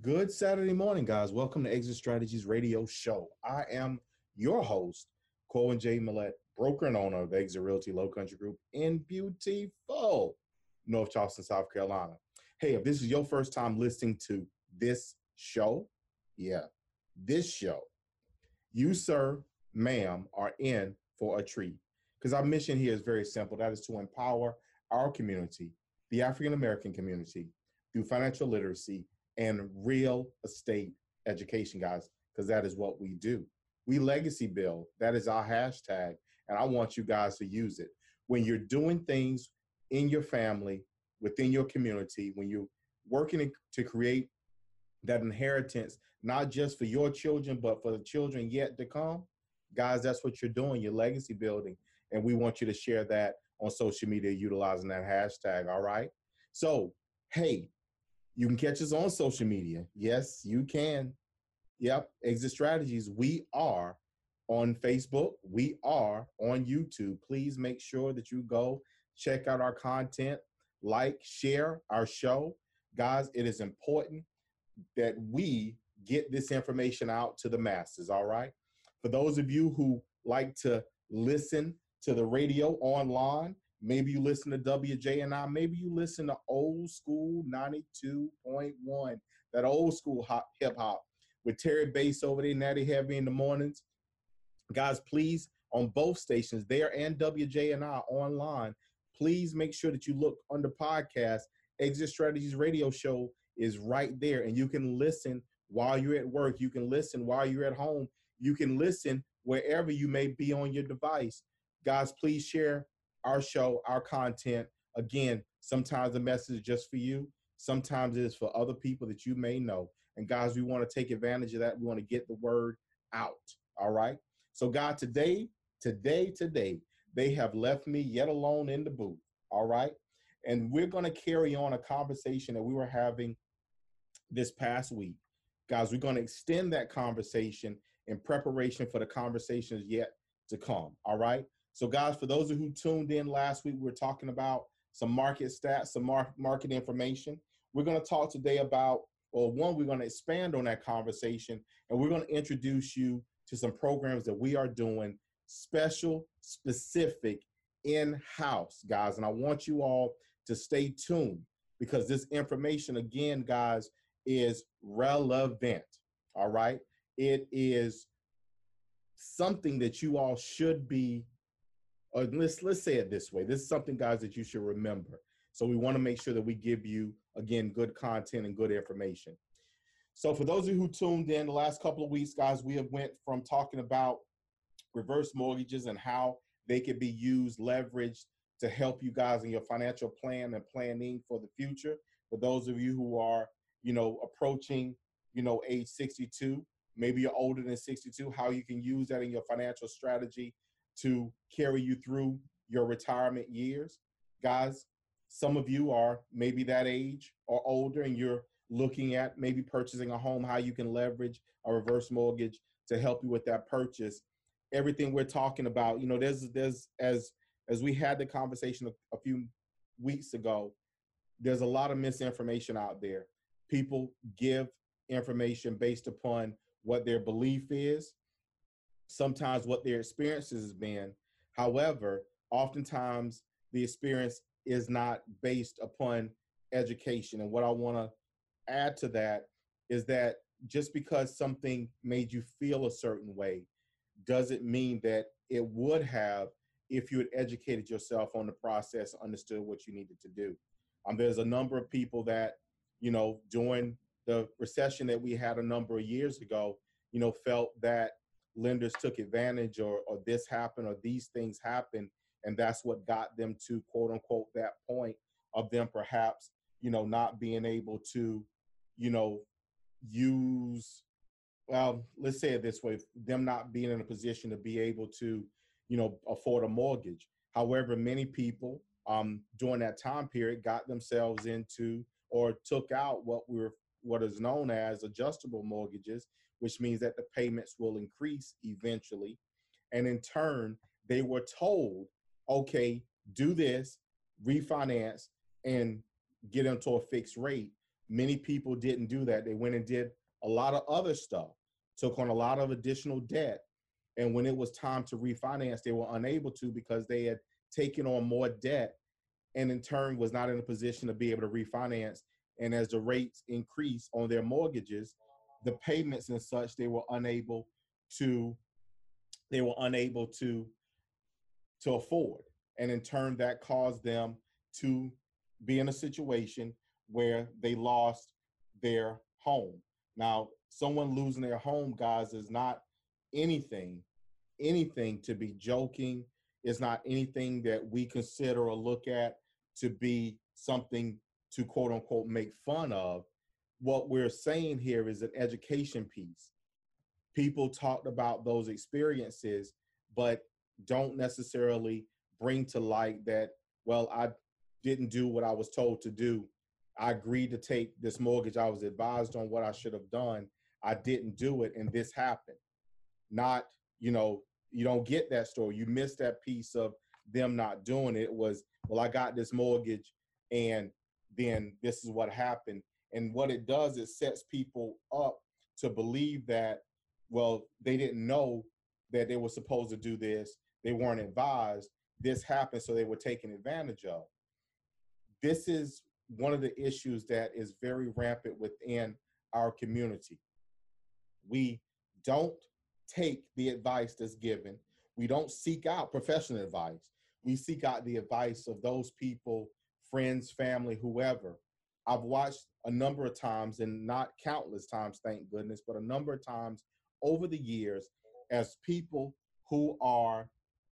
Good Saturday morning, guys. Welcome to Exit Strategies Radio Show. I am your host, Cohen J. Millett, broker and owner of Exit Realty Low Country Group in beautiful North Charleston, South Carolina. Hey, if this is your first time listening to this show, this show, you, sir, ma'am, are in for a treat. Because our mission here is very simple. That is to empower our community, the African American community, through financial literacy and real estate education, guys, because that is what we do. We legacy build. That is our hashtag, and I want you guys to use it. When you're doing things in your family, within your community, when you're working to create that inheritance, not just for your children, but for the children yet to come, guys, that's what you're doing. You're legacy building, and we want you to share that on social media utilizing that hashtag, all right? So, hey, you can catch us on social media. Yes, you can. Yep, Exit Strategies. We are on Facebook. We are on YouTube. Please make sure that you go check out our content, like, share our show. Guys, it is important that we get this information out to the masses, all right? For those of you who like to listen to the radio online, maybe you listen to WJNI, maybe you listen to old school 92.1, that old school hip hop with Terry Bass over there, Natty Heavy in the mornings. Guys, please, on both stations, there and WJNI online, please make sure that you look under podcast. Exit Strategies Radio Show is right there, and you can listen while you're at work. You can listen while you're at home. You can listen wherever you may be on your device. Guys, please share our show, our content. Again, sometimes the message is just for you. Sometimes it is for other people that you may know. And guys, we want to take advantage of that. We want to get the word out. All right. So God, today, they have left me yet alone in the booth. All right. And we're going to carry on a conversation that we were having this past week. Guys, we're going to extend that conversation in preparation for the conversations yet to come. All right. So guys, for those of you who tuned in last week, we were talking about some market stats, some market information. We're going to talk today about, well, one, we're going to expand on that conversation, and we're going to introduce you to some programs that we are doing special, specific, in-house, guys. And I want you all to stay tuned because this information, again, guys, is relevant. All right. It is something that you all should be, or let's say it this way. This is something, guys, that you should remember. So we want to make sure that we give you, again, good content and good information. So for those of you who tuned in the last couple of weeks, guys, we have went from talking about reverse mortgages and how they can be used, leveraged to help you guys in your financial plan and planning for the future. For those of you who are, approaching, age 62, maybe you're older than 62, how you can use that in your financial strategy to carry you through your retirement years. Guys, some of you are maybe that age or older, and you're looking at maybe purchasing a home, how you can leverage a reverse mortgage to help you with that purchase. Everything we're talking about, there's as we had the conversation a few weeks ago, there's a lot of misinformation out there. People give information based upon what their belief is, sometimes what their experiences has been. However, oftentimes the experience is not based upon education. And what I want to add to that is that just because something made you feel a certain way doesn't mean that it would have if you had educated yourself on the process, understood what you needed to do. There's a number of people that, during the recession that we had a number of years ago, felt that lenders took advantage or this happened or these things happened. And that's what got them to, quote unquote, that point of them perhaps, not being able to, use, well, let's say it this way, them not being in a position to be able to, afford a mortgage. However, many people during that time period got themselves into or took out what is known as adjustable mortgages, which means that the payments will increase eventually. And in turn, they were told, okay, do this, refinance, and get into a fixed rate. Many people didn't do that. They went and did a lot of other stuff, took on a lot of additional debt. And when it was time to refinance, they were unable to because they had taken on more debt and in turn was not in a position to be able to refinance. And as the rates increased on their mortgages, the payments and such, to they were unable to afford. And in turn, that caused them to be in a situation where they lost their home. Now, someone losing their home, guys, is not anything, anything to be joking. It's not anything that we consider or look at to be something to quote unquote make fun of. What we're saying here is an education piece. People talked about those experiences, but don't necessarily bring to light that, well, I didn't do what I was told to do. I agreed to take this mortgage. I was advised on what I should have done. I didn't do it, and this happened. Not, you don't get that story. You miss that piece of them not doing it. It was, well, I got this mortgage, and then this is what happened. And what it does, it sets people up to believe that, well, they didn't know that they were supposed to do this. They weren't advised. This happened, so they were taken advantage of. This is one of the issues that is very rampant within our community. We don't take the advice that's given. We don't seek out professional advice. We seek out the advice of those people, friends, family, whoever. I've watched a number of times, and not countless times, thank goodness, but a number of times over the years, as people who are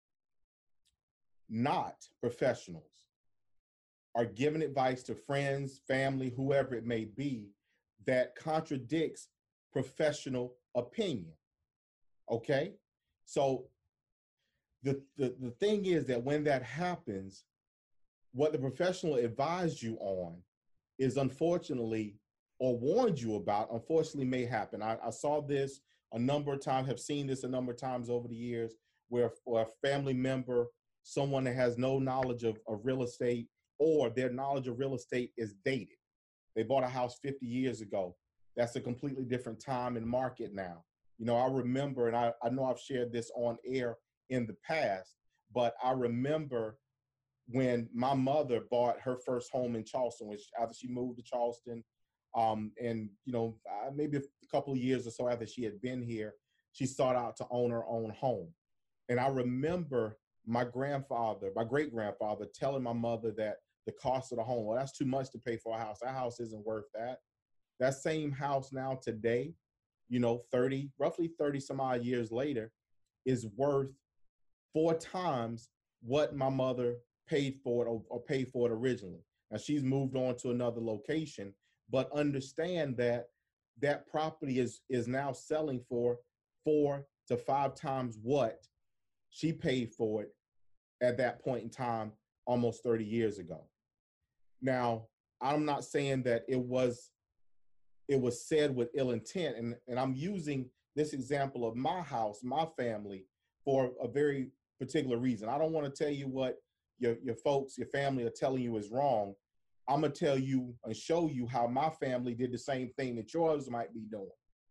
not professionals are giving advice to friends, family, whoever it may be, that contradicts professional opinion. Okay? So the thing is that when that happens, what the professional advised you on is unfortunately, or warned you about, unfortunately may happen. I saw this a number of times, have seen this a number of times over the years, where a family member, someone that has no knowledge of real estate, or their knowledge of real estate is dated. They bought a house 50 years ago. That's a completely different time and market now. I remember, and I know I've shared this on air in the past, but I remember when my mother bought her first home in Charleston, which after she moved to Charleston, and maybe a couple of years or so after she had been here, she sought out to own her own home. And I remember my great grandfather telling my mother that the cost of the home, well, that's too much to pay for a house. That house isn't worth that. That same house now today, roughly 30 some odd years later, is worth 4 times what my mother paid for it or paid for it originally. Now she's moved on to another location, but understand that that property is now selling for 4 to 5 times what she paid for it at that point in time, almost 30 years ago. Now, I'm not saying that it was said with ill intent, and I'm using this example of my house, my family, for a very particular reason. I don't want to tell you what your folks, your family are telling you is wrong. I'm going to tell you and show you how my family did the same thing that yours might be doing.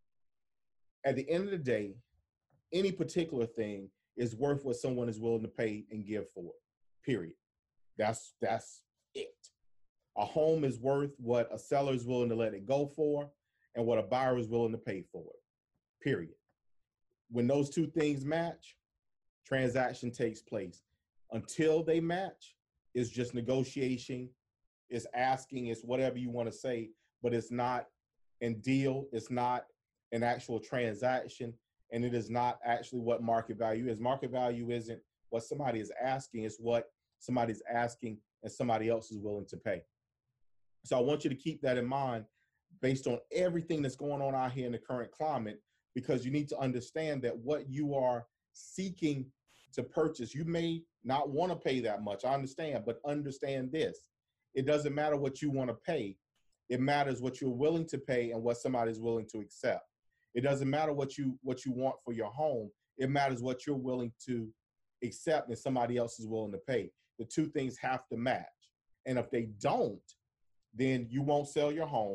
At the end of the day, any particular thing is worth what someone is willing to pay and give for it, period. That's it. A home is worth what a seller is willing to let it go for and what a buyer is willing to pay for it, period. When those two things match, transaction takes place. Until they match, it's just negotiation, it's asking, it's whatever you want to say, but it's not a deal, it's not an actual transaction, and it is not actually what market value is. Market value isn't what somebody is asking, it's what somebody's asking and somebody else is willing to pay. So I want you to keep that in mind based on everything that's going on out here in the current climate, because you need to understand that what you are seeking to purchase, you may not want to pay that much. I understand, but understand this. It doesn't matter what you want to pay. It matters what you're willing to pay and what somebody's willing to accept. It doesn't matter what you want for your home. It matters what you're willing to accept and somebody else is willing to pay. The two things have to match. And if they don't, then you won't sell your home.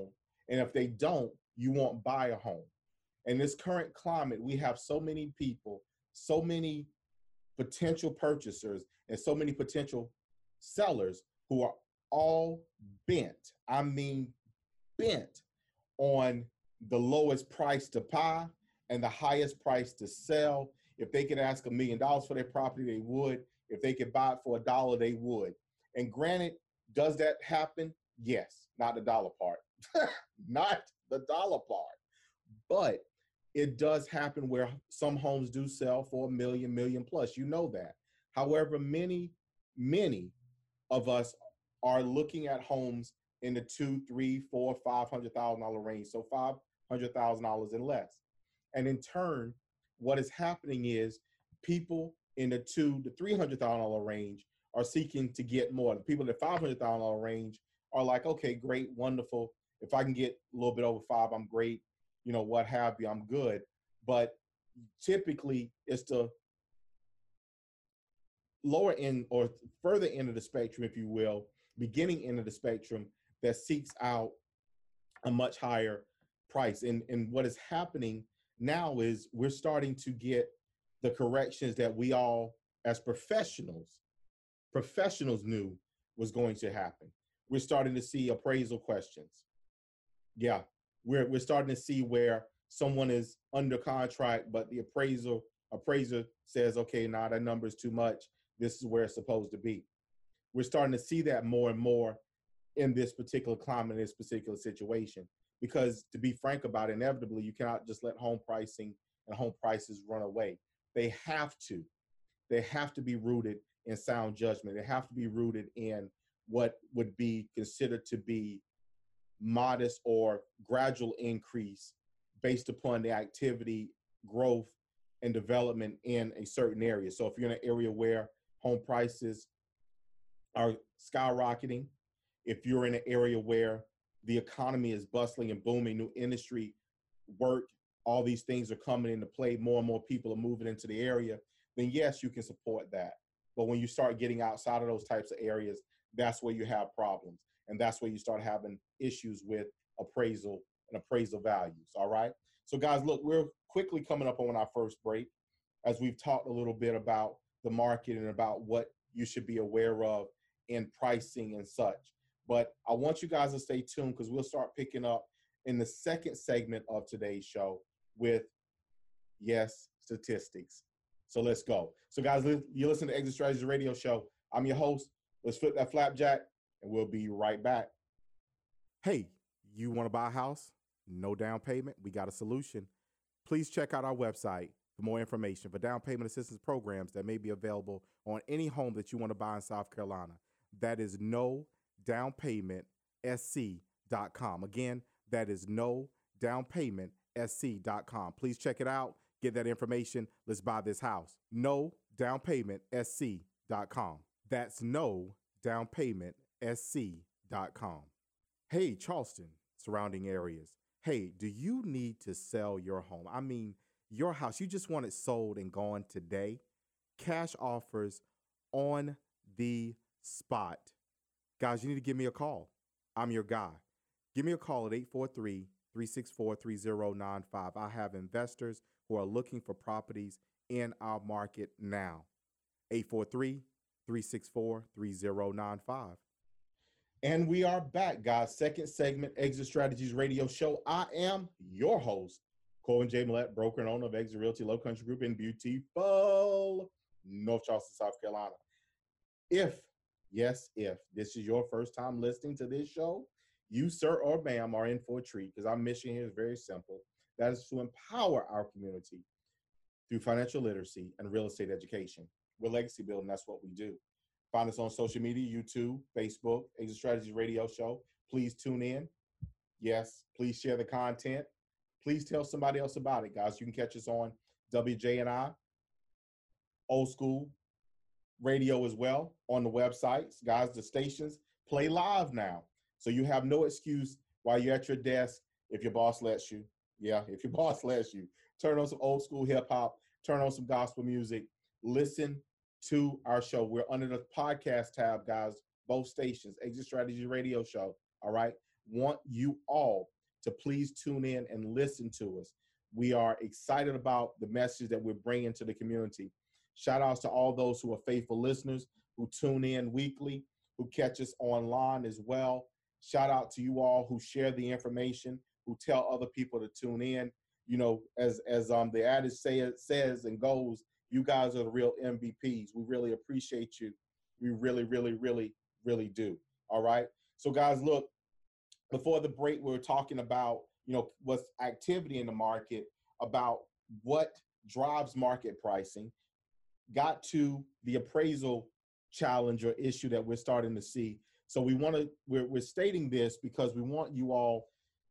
And if they don't, you won't buy a home. In this current climate, we have so many people, so many potential purchasers, and so many potential sellers who are all bent. I mean, bent on the lowest price to buy and the highest price to sell. If they could ask $1 million for their property, they would. If they could buy it for $1, they would. And granted, does that happen? Yes, not the dollar part, not the dollar part. But it does happen where some homes do sell for a million plus. You know that. However, many of us are looking at homes in the two, three, four, $500,000 range. So $500,000 and less. And in turn, what is happening is people in the $200,000 to $300,000 range are seeking to get more. The people in the $500,000 range are like, okay, great, wonderful. If I can get a little bit over five, I'm great. You know, what have you, I'm good. But typically it's the lower end or further end of the spectrum, if you will, beginning end of the spectrum that seeks out a much higher price. And what is happening now is we're starting to get the corrections that we all as professionals knew was going to happen. We're starting to see appraisal questions. Yeah, we're starting to see where someone is under contract, but the appraiser says, okay, nah, that number is too much. This is where it's supposed to be. We're starting to see that more and more in this particular climate, in this particular situation. Because to be frank about it, inevitably, you cannot just let home pricing and home prices run away. They have to be rooted in sound judgment. They have to be rooted in what would be considered to be modest or gradual increase based upon the activity, growth, and development in a certain area. So if you're in an area where home prices are skyrocketing, if you're in an area where the economy is bustling and booming, new industry, work, all these things are coming into play, more and more people are moving into the area, then yes, you can support that. But when you start getting outside of those types of areas, that's where you have problems. And that's where you start having issues with appraisal and appraisal values, all right? So guys, look, we're quickly coming up on our first break as we've talked a little bit about the market and about what you should be aware of in pricing and such. But I want you guys to stay tuned because we'll start picking up in the second segment of today's show with, yes, statistics. So let's go. So guys, you listen to Exit Strategies Radio Show. I'm your host. Let's flip that flapjack and we'll be right back. Hey, you want to buy a house? No down payment? We got a solution. Please check out our website for more information for down payment assistance programs that may be available on any home that you want to buy in South Carolina. That is nodownpaymentsc.com. Again, that is nodownpaymentsc.com. Please check it out. Get that information. Let's buy this house. nodownpaymentsc.com. That's nodownpaymentsc.com. Hey, Charleston, surrounding areas. Hey, do you need to sell your home? I mean, your house, you just want it sold and gone today? Cash offers on the spot. Guys, you need to give me a call. I'm your guy. Give me a call at 843-364-3095. I have investors who are looking for properties in our market now. 843-364-3095. And we are back, guys. Second segment, Exit Strategies Radio Show. I am your host, Corwin J. Millett, broker and owner of Exit Realty Low Country Group in beautiful North Charleston, South Carolina. If this is your first time listening to this show, you, sir or ma'am, are in for a treat because our mission here is very simple. That is to empower our community through financial literacy and real estate education. We're legacy building. That's what we do. Find us on social media, YouTube, Facebook, Exit Strategies Radio Show. Please tune in. Yes, please share the content. Please tell somebody else about it, guys. You can catch us on WJNI, Old School Radio as well, on the websites. Guys, the stations play live now. So you have no excuse while you're at your desk if your boss lets you. Yeah, if your boss lets you. Turn on some old school hip hop, turn on some gospel music, listen to our show. We're under the podcast tab, guys, both stations, Exit Strategy Radio Show, all right? Want you all to please tune in and listen to us. We are excited about the message that we're bringing to the community. Shout outs to all those who are faithful listeners, who tune in weekly, who catch us online as well. Shout out to you all who share the information, who tell other people to tune in. You know, as the adage says and goes, you guys are the real MVPs. We really appreciate you. We really, really, really, really do. All right. So, guys, look, before the break, we were talking about, you know, what's activity in the market, about what drives market pricing, got to the appraisal challenge or issue that we're starting to see. So we're stating this because we want you all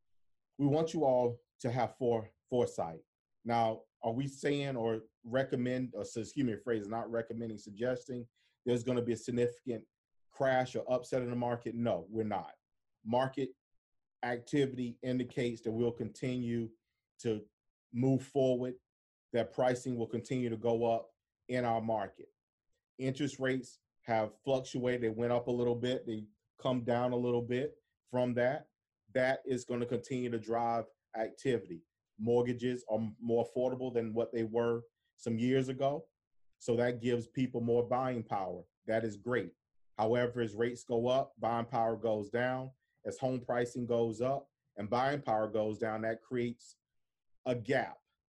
to have foresight. Now, are we saying or recommend, or excuse me, a phrase, not recommending, suggesting there's going to be a significant crash or upset in the market? No, we're not. Market activity indicates that we'll continue to move forward, that pricing will continue to go up in our market. Interest rates have fluctuated. They went up a little bit. They come down a little bit from that. That is going to continue to drive activity. Mortgages are more affordable than what they were some years ago. So that gives people more buying power. That is great. However, as rates go up, buying power goes down. As home pricing goes up and buying power goes down, that creates a gap,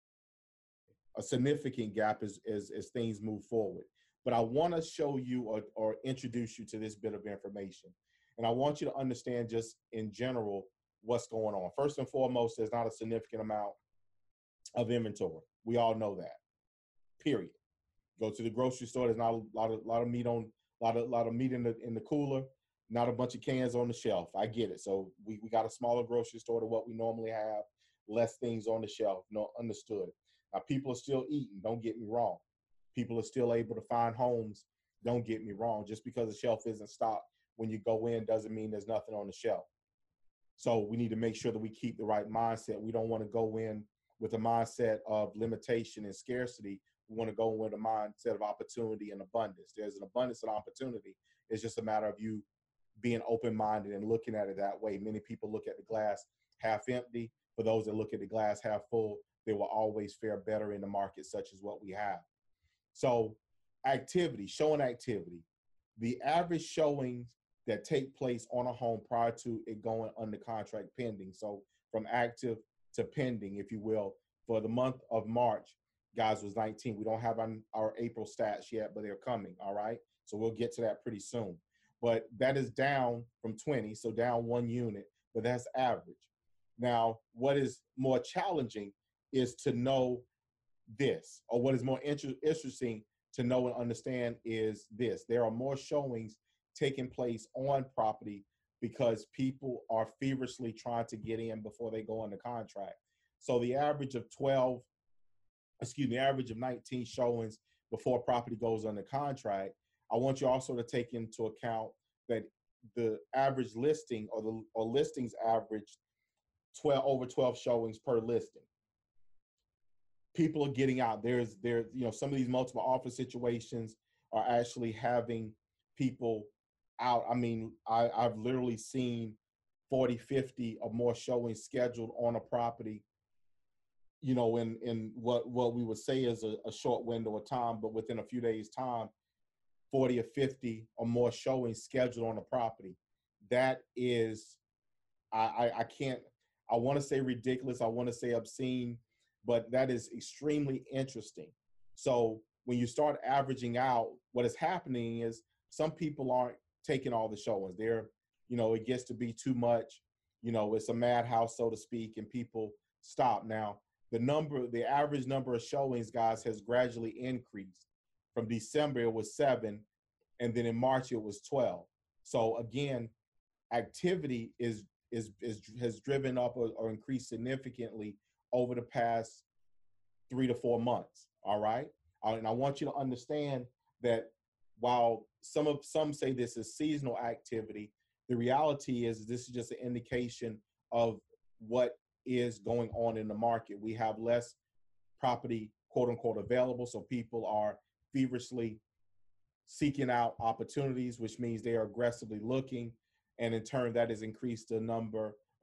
a significant gap as things move forward. But I want to show you or introduce you to this bit of information. And I want you to understand just in general what's going on. First and foremost, there's not a significant amount of inventory. We all know that, period. Go to the grocery store, there's not a lot of meat on, lot of meat in the cooler, not a bunch of cans on the shelf. I get it. So we got a smaller grocery store to what we normally have, less things on the shelf. No, understood. Now, people are still eating, don't get me wrong. People are still able to find homes, don't get me wrong. Just because the shelf isn't stocked when you go in doesn't mean there's nothing on the shelf. So we need to make sure that we keep the right mindset. We don't want to go in with a mindset of limitation and scarcity. We want to go in with a mindset of opportunity and abundance. There's an abundance and opportunity. It's just a matter of you being open-minded and looking at it that way. Many people look at the glass half empty. For those that look at the glass half full, they will always fare better in the market such as what we have. So activity, showing activity, the average showings that take place on a home prior to it going under contract pending. So from active to pending, if you will, for the month of March, guys, was 19. We don't have our April stats yet, but they're coming, all right? So we'll get to that pretty soon. But that is down from 20, so down 1 unit, but that's average. Now, what is more challenging is to know this, or what is more interesting to know and understand is this. There are more showings taking place on property because people are feverishly trying to get in before they go under contract. So the average of 19 showings before property goes under contract. I want you also to take into account that the average listing or listings average over 12 showings per listing. People are getting out. There's some of these multiple offer situations are actually having people out. I mean, I've literally seen 40, 50 or more showings scheduled on a property, in what we would say is a short window of time, but within a few days' time, 40 or 50 or more showings scheduled on a property. That is, I want to say ridiculous. I want to say obscene, but that is extremely interesting. So when you start averaging out, what is happening is some people aren't taking all the showings. It gets to be too much. It's a madhouse, so to speak, and people stop. Now, the average number of showings, guys, has gradually increased. From December, it was 7, and then in March, it was 12. So again, activity has driven up or increased significantly over the past 3 to 4 months. All right. And I want you to understand that while some say this is seasonal activity, the reality is this is just an indication of what is going on in the market. We have less property, quote unquote, available. So people are feverishly seeking out opportunities, which means they are aggressively looking. And in turn, that has increased the number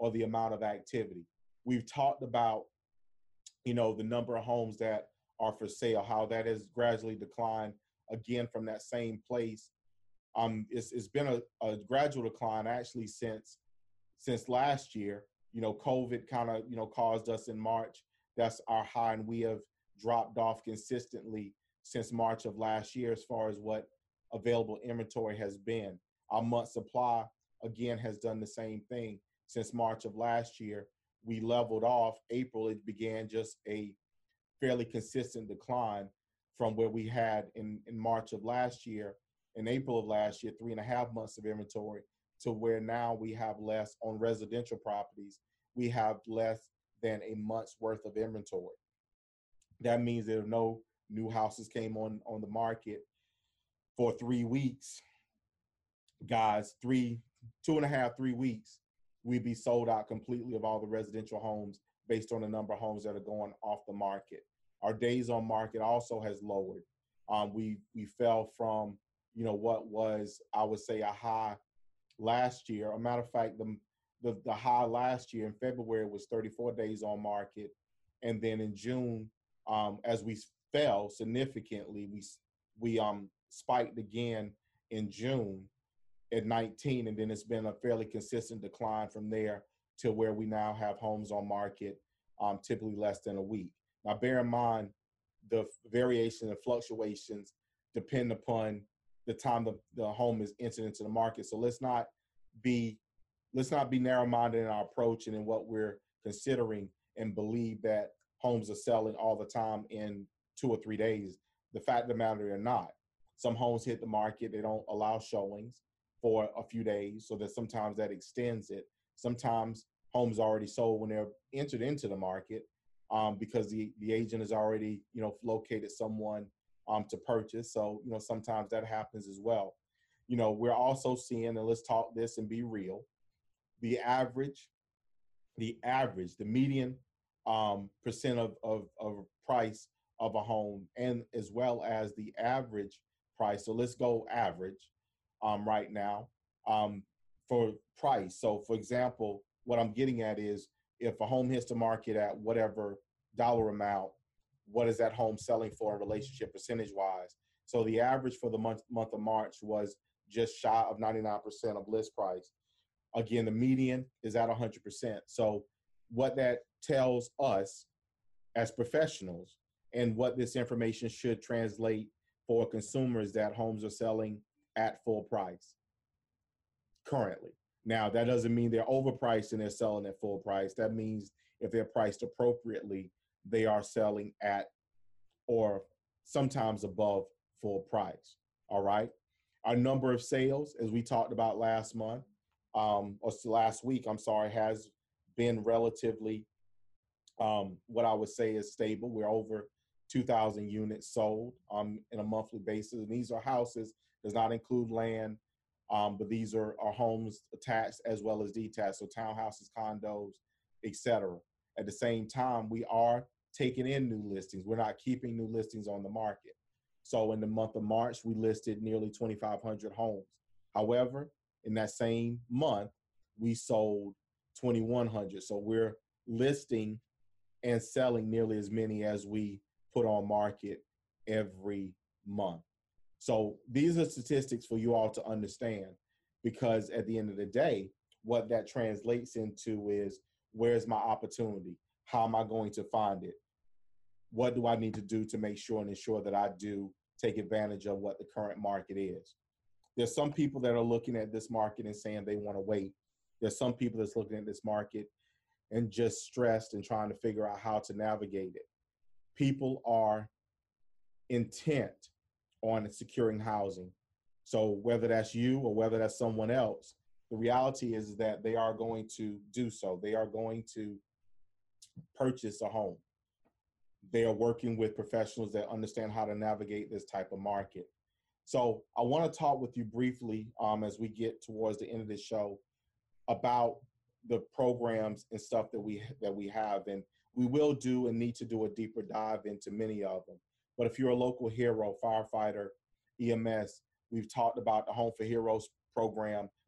or the amount of activity. We've talked about, the number of homes that are for sale, how that has gradually declined again from that same place. It's been a gradual decline actually since last year. COVID kind of, caused us in March. That's our high, and we have dropped off consistently since March of last year as far as what available inventory has been. Our month supply, again, has done the same thing since March of last year. We leveled off. April, it began just a fairly consistent decline from where we had in March of last year, in April of last year, 3.5 months of inventory, to where now we have less on residential properties. We have less than a month's worth of inventory. That means there are no new houses came on the market for 3 weeks. Guys, 2.5, 3 weeks, we'd be sold out completely of all the residential homes based on the number of homes that are going off the market. Our days on market also has lowered. We fell from, what was, I would say, a high last year. A matter of fact, the high last year in February was 34 days on market. And then in June, as we fell significantly, we spiked again in June at 19, and then it's been a fairly consistent decline from there to where we now have homes on market typically less than a week. Now, bear in mind, the variation and fluctuations depend upon the time the home is entered into the market. So let's not be narrow-minded in our approach and in what we're considering and believe that homes are selling all the time in 2 or 3 days. The fact of the matter, they're not. Some homes hit the market, they don't allow showings for a few days, so that sometimes that extends it. Sometimes homes are already sold when they're entered into the market because the agent has already, located someone to purchase. So, sometimes that happens as well. We're also seeing, and let's talk this and be real, the median percent of price of a home, and as well as the average price. So let's go average right now for price. So for example, what I'm getting at is if a home hits the market at whatever dollar amount, what is that home selling for in relationship percentage wise? So the average for the month of March was just shy of 99% of list price. Again, the median is at 100%. So what that tells us as professionals, and what this information should translate for consumers, that homes are selling at full price currently. Now, that doesn't mean they're overpriced and they're selling at full price. That means if they're priced appropriately, they are selling at or sometimes above full price. All right. Our number of sales, as we talked about last month, or last week, has been relatively what I would say is stable. We're over 2,000 units sold in a monthly basis. And these are houses, does not include land, but these are homes attached as well as detached, so townhouses, condos, etc. At the same time, we are taking in new listings. We're not keeping new listings on the market. So in the month of March, we listed nearly 2,500 homes. However, in that same month, we sold 2,100. So we're listing and selling nearly as many as we put on market every month. So these are statistics for you all to understand, because at the end of the day, what that translates into is, where's my opportunity? How am I going to find it? What do I need to do to make sure and ensure that I do take advantage of what the current market is? There's some people that are looking at this market and saying they want to wait. There's some people that's looking at this market and just stressed and trying to figure out how to navigate it. People are intent on securing housing. So whether that's you or whether that's someone else, the reality is that they are going to do so. They are going to purchase a home. They are working with professionals that understand how to navigate this type of market. So I want to talk with you briefly as we get towards the end of this show about the programs and stuff that we have, and we will do and need to do a deeper dive into many of them. But if you're a local hero, firefighter, EMS, we've talked about the Home for Heroes program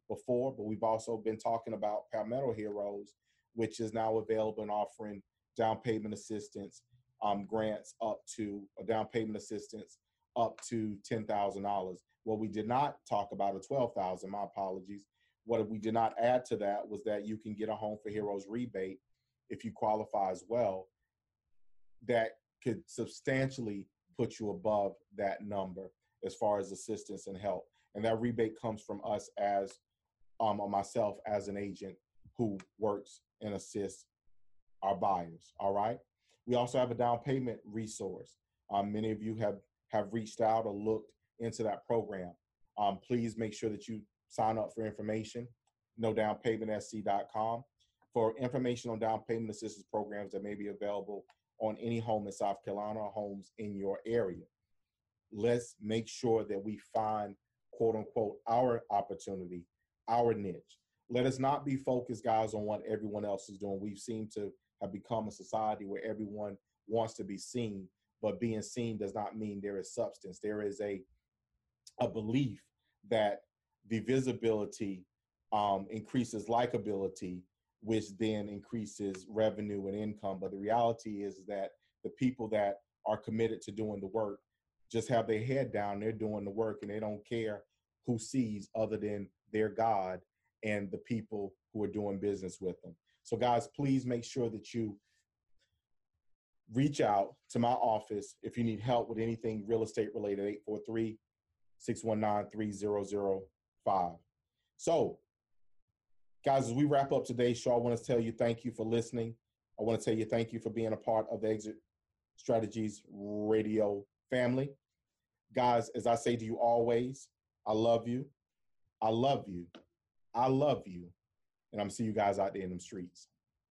before, but we've also been talking about Palmetto Heroes, which is now available and offering down payment assistance grants up to a down payment assistance up to $10,000. What we did not talk about, a 12,000, my apologies. What we did not add to that was that you can get a Home for Heroes rebate if you qualify as well. That could substantially put you above that number as far as assistance and help. And that rebate comes from us as myself as an agent who works and assists our buyers. All right. We also have a down payment resource. Many of you have reached out or looked into that program. Please make sure that you sign up for information, nodownpaymentsc.com, for information on down payment assistance programs that may be available on any home in South Carolina or homes in your area. Let's make sure that we find, quote unquote, our opportunity, our niche. Let us not be focused, guys, on what everyone else is doing. We've seemed to have become a society where everyone wants to be seen, but being seen does not mean there is substance. There is a belief that the visibility increases likability, which then increases revenue and income. But the reality is that the people that are committed to doing the work just have their head down, they're doing the work, and they don't care who sees other than their God and the people who are doing business with them. So guys, please make sure that you reach out to my office if you need help with anything real estate related, 843-619-3005. So guys, as we wrap up today's show, I want to tell you thank you for listening. I want to tell you thank you for being a part of the Exit Strategies Radio family. Guys, as I say to you always, I love you. I love you. I love you. And I'm seeing you guys out there in them streets.